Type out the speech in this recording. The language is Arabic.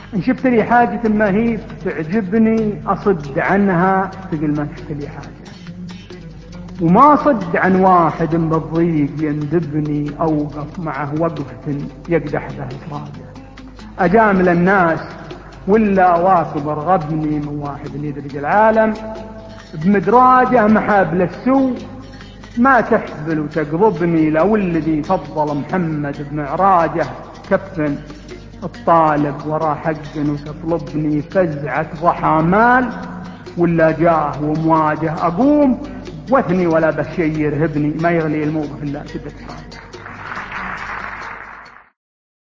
إن شفت لي حاجة ما هي تعجبني أصد عنها، تقول ما شفت لي حاجة. وما صد عن واحد بالضيق يندبني، أوقف معه وقفة يقدح به إفراده. أجامل الناس ولا واكب رغبني، من واحد يدرج العالم بمدراجه محابل السوء، ما تحبل وتقضبني. لو الذي فضل محمد بمعراجه كفن الطالب ورا حق وتطلبني، فزعة ضحى مال ولا جاه ومواجه. أقوم واثني ولا بشي يرهبني، ما يغلي الموقف إلا شدة حال.